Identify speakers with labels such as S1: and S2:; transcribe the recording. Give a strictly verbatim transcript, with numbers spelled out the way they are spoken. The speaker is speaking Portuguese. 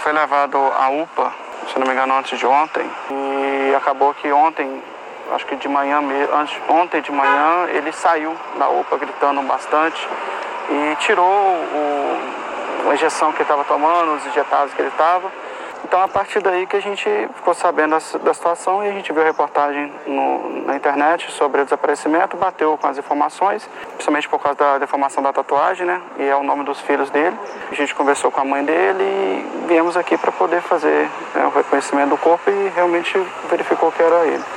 S1: foi levado à U P A, se não me engano, antes de ontem. E acabou que ontem, acho que de manhã mesmo, antes, ontem de manhã, ele saiu da U P A gritando bastante e tirou o, a injeção que ele estava tomando, os injetados que ele estava. Então, a partir daí que a gente ficou sabendo da, da situação e a gente viu a reportagem no, na internet sobre o desaparecimento, bateu com as informações, principalmente por causa da deformação da tatuagem, né? E é o nome dos filhos dele. A gente conversou com a mãe dele e viemos aqui para poder fazer, né, o reconhecimento do corpo e realmente verificou que era ele.